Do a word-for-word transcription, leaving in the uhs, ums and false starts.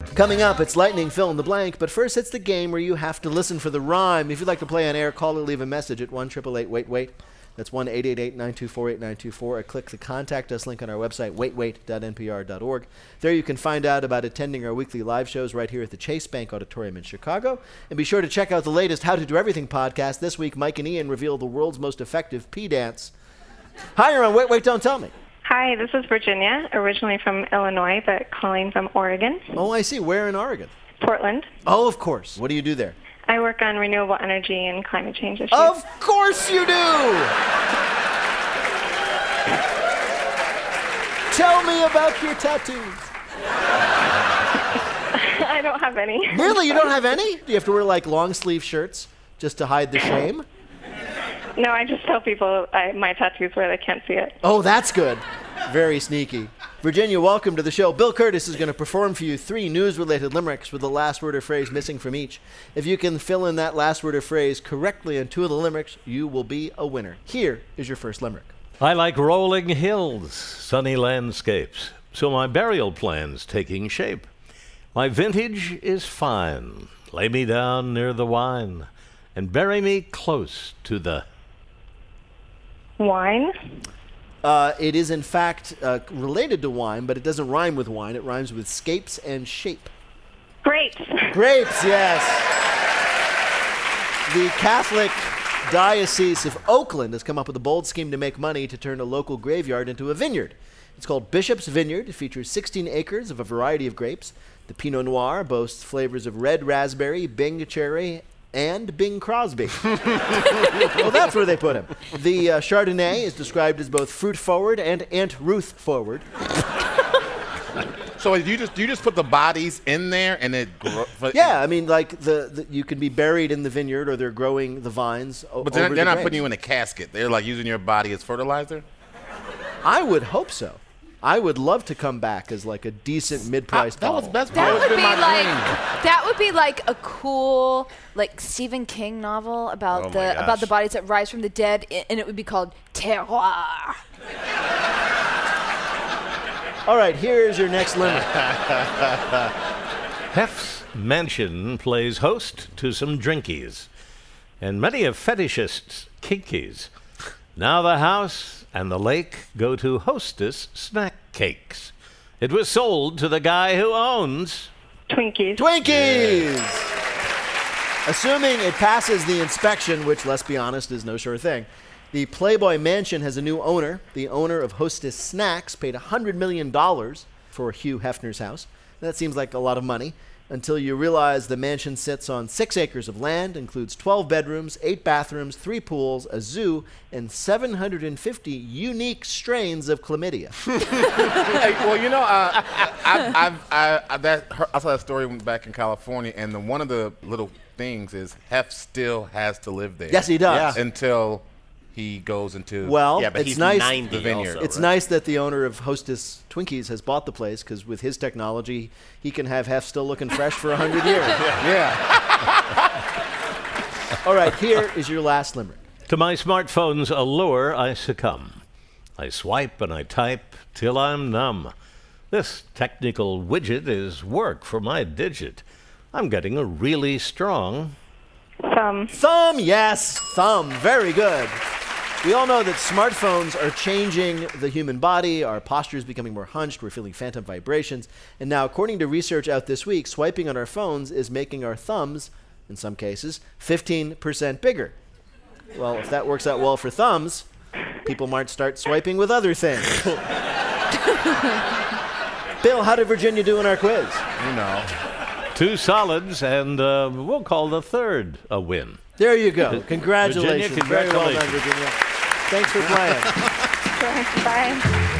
Coming up, it's Lightning Fill in the Blank, but first it's the game where you have to listen for the rhyme. If you'd like to play on air, call or leave a message at one eight eight eight wait wait. That's one eight eight eight nine two four eight nine two four, or click the Contact Us link on our website, wait wait dot n p r dot org. There you can find out about attending our weekly live shows right here at the Chase Bank Auditorium in Chicago. And be sure to check out the latest How to Do Everything podcast. This week, Mike and Ian reveal the world's most effective pee dance. Hi, you're on Wait, Wait, Don't Tell Me. Hi, this is Virginia, originally from Illinois, but calling from Oregon. Oh, I see. Where in Oregon? Portland. Oh, of course. What do you do there? I work on renewable energy and climate change issues. Of course you do! Tell me about your tattoos. I don't have any. Really? You don't have any? Do you have to wear, like, long-sleeve shirts just to hide the shame? No, I just tell people I, my tattoo's where they can't see it. Oh, that's good. Very sneaky. Virginia, welcome to the show. Bill Curtis is going to perform for you three news-related limericks with the last word or phrase missing from each. If you can fill in that last word or phrase correctly in two of the limericks, you will be a winner. Here is your first limerick. I like rolling hills, sunny landscapes, so my burial plan's taking shape. My vintage is fine. Lay me down near the wine and bury me close to the... Wine? Uh, it is, in fact, uh, related to wine, but it doesn't rhyme with wine. It rhymes with scapes and shape. Grapes. Grapes, yes. The Catholic Diocese of Oakland has come up with a bold scheme to make money to turn a local graveyard into a vineyard. It's called Bishop's Vineyard. It features sixteen acres of a variety of grapes. The Pinot Noir boasts flavors of red raspberry, Bing cherry, and Bing Crosby. Well, that's where they put him. The uh, Chardonnay is described as both fruit-forward and Aunt Ruth-forward. So you just you just put the bodies in there and it gro- Yeah, I mean, like, the, the you can be buried in the vineyard or they're growing the vines o- But they're, over they're the not grapes. putting you in a casket. They're like using your body as fertilizer? I would hope so. I would love to come back as like a decent mid-priced That was bottle. best That part. would Been be my like dream. that would be like a cool like Stephen King novel about Oh my the about the gosh. bodies that rise from the dead, i- and it would be called Terroir. All right, here's your next limerick. Hef's mansion plays host to some drinkies, and many a fetishist's kinkies. Now the house and the lake go to Hostess snack cakes. It was sold to the guy who owns... Twinkies. Twinkies! Assuming it passes the inspection, which, let's be honest, is no sure thing, the Playboy Mansion has a new owner. The owner of Hostess Snacks paid one hundred million dollars for Hugh Hefner's house. That seems like a lot of money, until you realize the mansion sits on six acres of land, includes twelve bedrooms, eight bathrooms, three pools, a zoo, and seven hundred fifty unique strains of chlamydia. Hey, well, you know, uh, I, I've, I, I, that, her, I saw that story back in California, and the, one of the little things is Hef still has to live there. Yes, he does. Yeah. Until he goes into Well, Yeah, but it's he's nice. ninety The vineyard. also, It's right? nice that the owner of Hostess Twinkies has bought the place, because with his technology, he can have Hef still looking fresh for one hundred years. Yeah. All right, here is your last limerick. To my smartphone's allure, I succumb. I swipe and I type till I'm numb. This technical widget is work for my digit. I'm getting a really strong... Thumb. Thumb, yes, thumb, very good. We all know that smartphones are changing the human body. Our posture is becoming more hunched. We're feeling phantom vibrations. And now, according to research out this week, swiping on our phones is making our thumbs, in some cases, fifteen percent bigger. Well, if that works out well for thumbs, people might start swiping with other things. Bill, how did Virginia do in our quiz? You know. Two solids, and uh, we'll call the third a win. There you go. Congratulations. Virginia, Very well done, congratulations. Virginia. Thanks for playing. Bye.